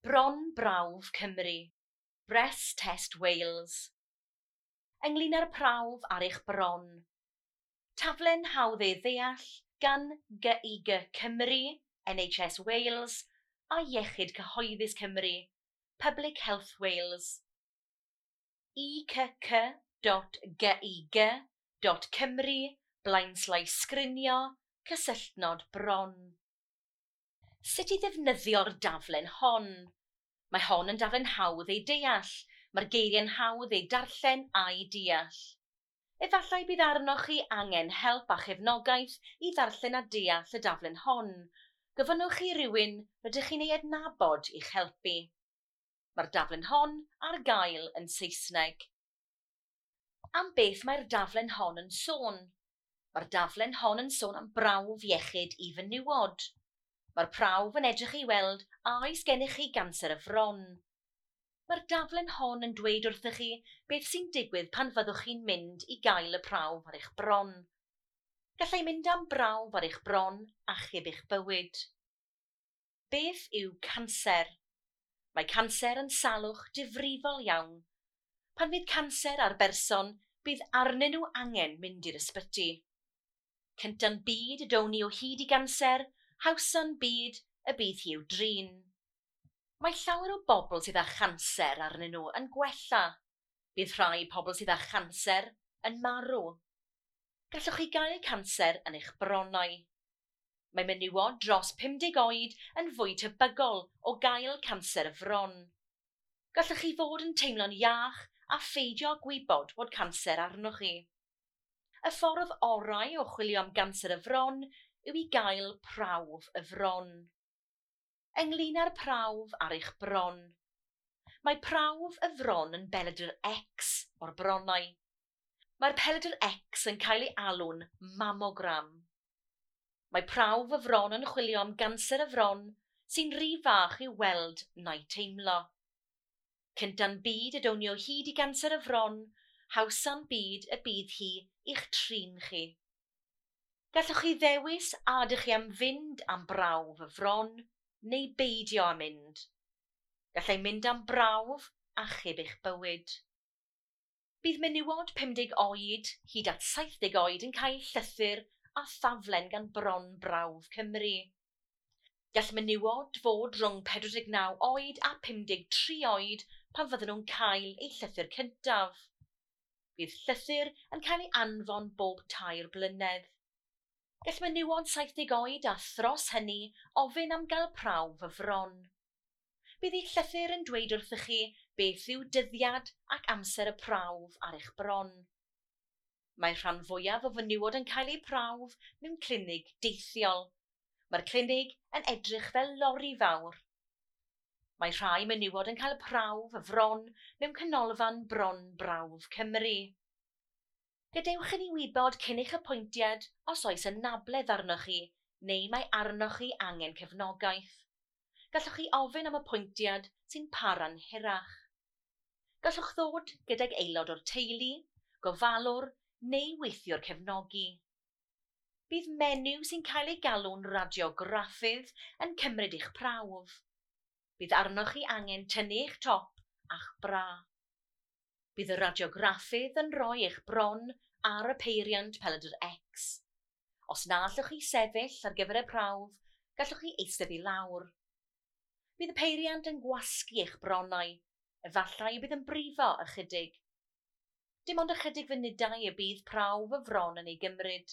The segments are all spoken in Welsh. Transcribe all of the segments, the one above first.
Bron Brawf Cymru, Breast Test Wales. Ynglŷn â'r prawf ar eich bron. Taflen hawdd ei ddeall gan GIG Cymru, NHS Wales a Iechyd Cyhoeddus Cymru, Public Health Wales. ikc.gig.cymru/sgrinio cysylltnod bron. Sut i ddefnyddio'r daflen hon? Mae hon yn daflen hawdd ei deall. Mae'r geiriau'n hawdd ei darllen a'i deall. Efallai bydd arnoch chi angen help a chefnogaeth i ddarllen a deall y daflen hon. Gofynnwch chi rywun rydych chi'n ei adnabod i'ch helpu. Mae'r daflen hon ar gael yn Saesneg. Am beth mae'r daflen hon yn sôn? Mae'r daflen hon yn sôn am brawf iechyd i fenywod. Mae'r prawf yn edrych i weld a oes gennych chi ganser y fron. Mae'r daflen hon yn dweud wrthych chi beth sy'n digwydd pan fyddwch chi'n mynd i gael y prawf ar eich bron. Gallai mynd am brawf ar eich bron achub eich bywyd. Beth yw canser? Mae canser yn salwch difrifol iawn. Pan fydd canser ar berson, bydd arnyn nhw angen mynd i'r ysbyty. Cynta'n byd y down ni o hyd i ganser, hawsa'n byd y bydd hi i'w drin. Mae llawer o bobl sydd â chanser arnyn nhw yn gwella. Bydd rhai pobl sydd â chanser yn marw. Gallwch chi gael canser yn eich bronnau. Mae menywod dros 50 oed yn fwy tebygol o gael canser y fron. Gallwch chi fod yn teimlo'n iach a pheidio gwybod bod canser arnoch chi. Y ffordd orau o chwilio am ganser y fron yw i gael prawf y fron. Ynglŷn â'r prawf ar eich bron. Mae prawf y fron yn beledr X o'r bronnau. Mae'r peledr X yn cael ei alw'n mammogram. Mae prawf y fron yn chwilio am ganser y fron sy'n rhy fach i'w weld neu teimlo. Cynta'n byd y down ni o hyd i ganser y fron, hawsa'n byd y bydd hi i'ch trin chi. Gallwch chi ddewis a ydych chi am fynd am brawf y fron neu beidio am mynd. Gallai mynd am brawf achub eich bywyd. Bydd menywod 50 oed hyd at 70 oed yn cael llythyr a thaflen gan Bron Brawf Cymru. Gall menywod fod rhwng 49 oed a 53 oed pan fydden nhw'n cael eu llythyr cyntaf. Bydd llythyr yn cael ei anfon bob 2 blynedd. Gall menywod 70 oed a thros hynny ofyn am gael prawf y fron. Bydd eich llythyr yn dweud wrthych chi beth yw dyddiad ac amser y prawf ar eich bron. Mae rhan fwyaf o fenywod yn cael eu prawf mewn clinig deithiol. Mae'r clinig yn edrych fel lori fawr. Mae rhai menywod yn cael prawf y fron mewn canolfan Bron Brawf Cymru. Gadewch i ni wybod cyn eich apwyntiad os oes anabledd arnoch chi neu mae arnoch chi angen cefnogaeth. Gallwch chi ofyn am apwyntiad sy'n para'n hirach. Gallwch ddod gydag aelod o'r teulu, gofalwr neu weithiwr cefnogi. Bydd menyw sy'n cael ei galw'n radiograffydd yn cymryd eich prawf. Bydd arnoch chi angen tynnu eich top a'ch bra. Bydd y radiograffydd yn rhoi eich bron ar y peiriant peledr X. Os na allwch chi sefyll ar gyfer y prawf, gallwch chi eistedd i lawr. Bydd y peiriant yn gwasgu eich bronnau, efallai bydd yn brifo ychydig. Dim ond ychydig funudau y bydd prawf y fron yn ei gymryd.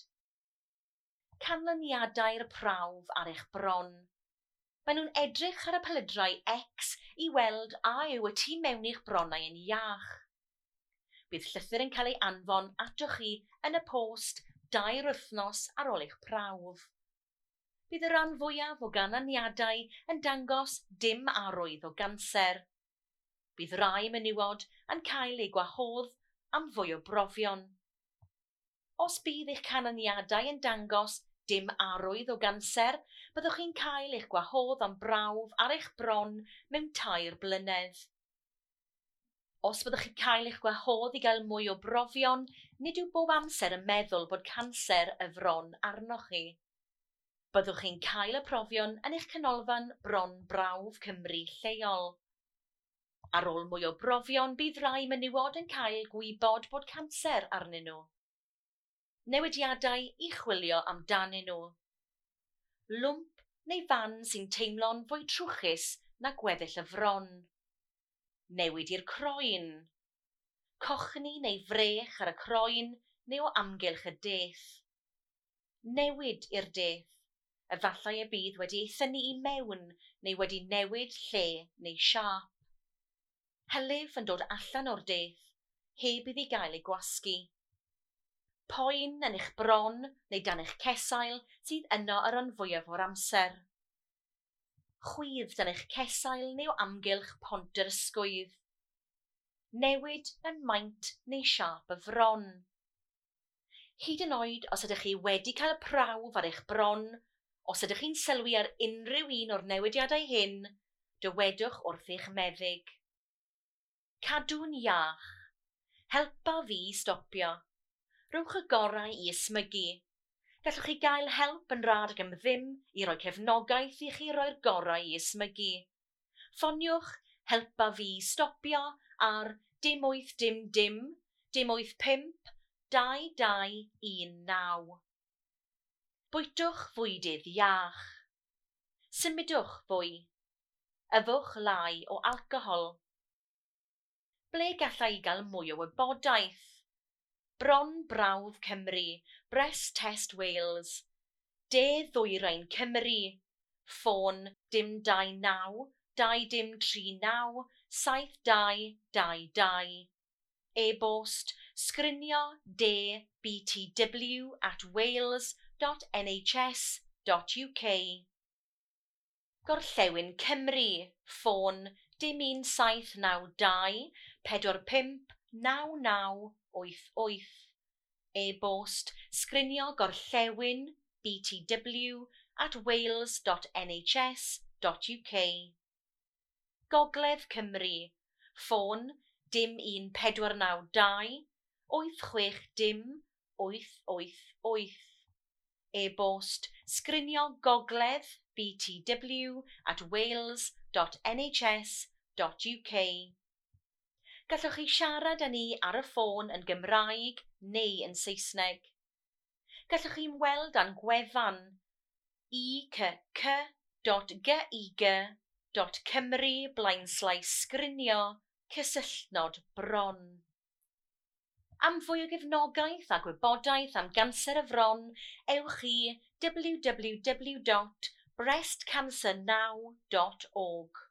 Canlyniadau'r prawf ar eich bron. Maen nhw'n edrych ar y pelydrau X i weld a yw y tu mewn i'ch bronnau yn iach. Bydd llythyr yn cael ei anfon atoch chi yn y post 2 wythnos ar ôl eich prawf. Bydd y rhan fwyaf o ganlyniadau yn dangos dim arwydd o ganser. Bydd rai menywod yn cael ei gwahodd am fwy o brofion. Os bydd eich canlyniadau yn dangos dim arwydd o ganser, byddwch chi'n cael eich gwahodd am brawf ar eich bron mewn 2 blynedd. Os byddwch chi'n cael eich gwahodd i gael mwy o brofion, nid yw bob amser yn meddwl bod canser y fron arnoch chi. Byddwch chi'n cael y profion yn eich canolfan bron brawf Cymru lleol. Ar ôl mwy o brofion, bydd rai menywod yn cael gwybod bod canser arnyn nhw. Newidiadau i chwilio amdanyn nhw. Lwmp neu fan sy'n teimlo'n fwy trwchus na gweddill y fron. Newid i'r croen. Cochni neu frech ar y croen neu o amgylch y deth. Newid i'r deth. Efallai y bydd wedi ei thynnu i mewn neu wedi newid lle neu siâp. Hylif yn dod allan o'r deth, heb iddi gael ei gwasgu. Poen yn eich bron neu dan eich cesail sydd yno yr rhan fwyaf o'r amser. Chwydd dan eich cesail neu o amgylch pont yr ysgwydd. Newid yn maint neu siâp y fron. Hyd yn oed os ydych chi wedi cael y prawf ar eich bron, os ydych chi'n sylwi ar unrhyw un o'r newidiadau hyn, dywedwch wrth eich meddyg. Cadw'n iach. Helpa fi stopio. Rhowch y gorau i ysmygu. Gallwch chi gael help yn rhad ac am ddim i roi cefnogaeth i chi roi'r gorau i ysmygu. Ffoniwch helpa fi stopio ar dim 8 dim 85 2219. Bwytwch fwydydd iach. Symudwch fwy. Yfwch lai o alcohol. Ble gallai gael mwy o wybodaeth? Bron Brawf Cymru, Breast Test Wales, De Ddwyrain Cymru, ffôn dim 29 2039 7222. E-bost sgrinio btw@wales.nhs.uk. Gorllewin Cymru, ffôn dim 1792 45 9988. E-bost sgrinio gorllewin btw@wales.nhs.uk. Gogledd Cymru, ffôn dim 1492 860 888. E-bost sgrinio gogledd btw@wales.nhs.uk. Gallwch chi siarad â ni ar y ffôn yn Gymraeg neu yn Saesneg. Gallwch chi ymweld â'n gwefan icyk.gig.cymru/sgrinio /bron. Am fwy o gefnogaeth a gwybodaeth am ganser y fron, ewch i www.breastcancernow.org.